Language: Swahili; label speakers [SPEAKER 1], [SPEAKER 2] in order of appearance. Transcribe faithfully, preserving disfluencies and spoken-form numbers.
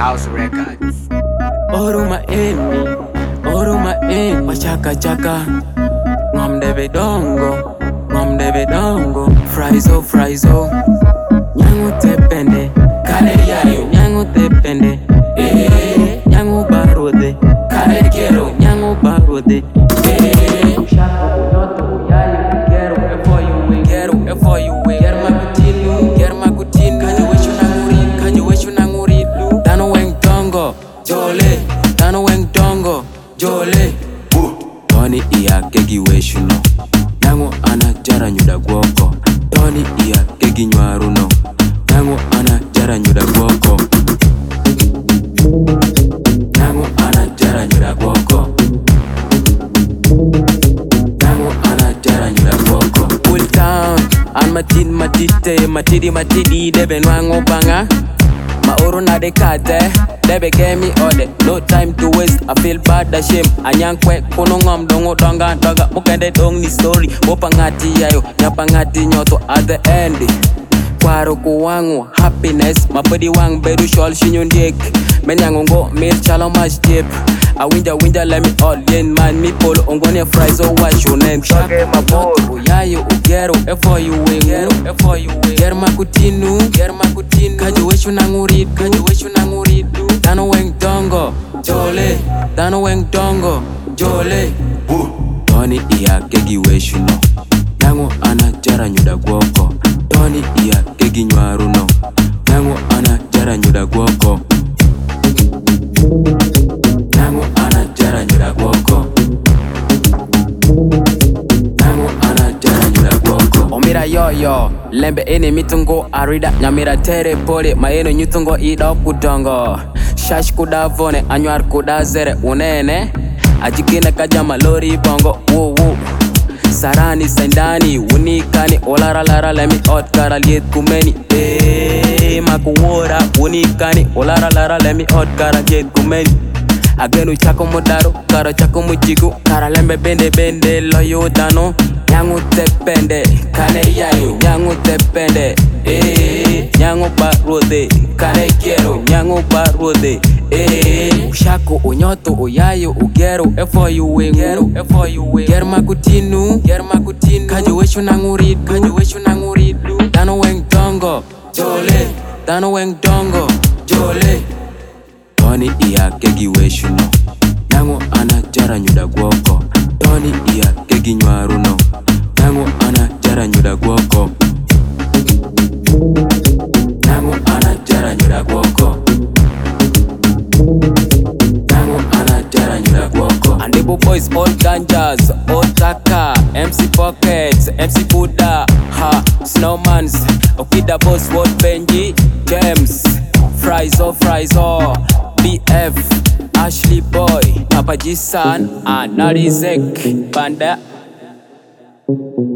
[SPEAKER 1] House Records.
[SPEAKER 2] Oruma emi, oruma emi, machaka chaka. Ngom debe dongo, ngom debe dongo. Fraizo, fraizo. Nyangu tepende, kale yayo. Nyangu tepende, eh. Nyangu barode, kale kero. Nyangu barode, eh. Ushako unoto yayo, kero efo you win, kero efo you win. Germa kutinu, germa kutinu. Kaje weshu nanguri, kaje weshu nanguri. Dano weng dongo, jole. Dano weng dongo, jole. Tony iya kegi weshu no. Nangu ana jara nyuda gwoko. Tony iya kegi nywaru no. Nangu ana jara nyuda gwoko. Nangu ana jara nyuda gwoko. Nangu ana jara nyuda gwoko. Full town, an matin matite, matidi matidi debe nwango banga. Maoro na de kate, debe gemi ode. No time to waste, I feel bad shame. Anyankwe kono ngam dongo donga donga. Mukende dong ni story, wopa ngati yayo. Nyapa ngati nyoto at the end. Kwaro kuwangu happiness, mapodi wang bedu shol shinyon diek. Menyango ngo mil chalo mash tip. A winja winja let me all yen man me polo ongone fries or wash your name.
[SPEAKER 1] Okay, my boy.
[SPEAKER 2] Uyayo ugero efo you wing, efo you wing. Germa kutinu, germa kutinu. Kaji weshu nangurid, kaji weshu nangurid. Dano weng dongo, jole. Dano weng dongo, jole. Tony iya kegi weshu no. Nangu ana jara nyuda gwoko. Tony iya kegi nywaru no. Nangu ana jara nyuda gwoko. Nangu ana jara nyuda gwoko. Nangu ana jara nyuda gwoko. Omira yoyo, lembe ene mitungo arida. Nyamira tere pole, maeno nyutungo ida kudongo. Shash kuda vone, anywar kuda zere unene. Ajikine kajama lori bongo, woo woo. Sarani sendani, unikani, olara lara lemi ot karaliet kumeni. Eh, makuwora, unikani, olara lara lemi ot karaliet kumeni. Agenu chako modaro, karo chako mujigu. Kara lembe bende bende loyo dano. Nyangu tepende, kane yayo. Nyangu tepende, eh. Nyangu barode, kane kero. Nyangu barode, eh. Ushako unyoto uyayo ugero. Efo you wing, efo you wing. Germa kutinu, germa kutinu. Kaje weshu nangurid, kaje weshu nangurid. Dano weng dongo, jole. Dano weng dongo, jole. Tony iya kegi weshu no. Nangu ana jara nyuda gwoko. Tony iya kegi nywaru no. Nangu ana jara nyuda gwoko. Nangu ana jara nyuda gwoko. Nangu ana jara nyuda gwoko. Andibu boys all ganjas, all taka. M C Pockets, M C Buddha. Ha, Snowmans. Okida boss, what Benji. James, Fries oh, Fries oh. B F, Ashley Boy, Papa G-san, and Narizek, Panda.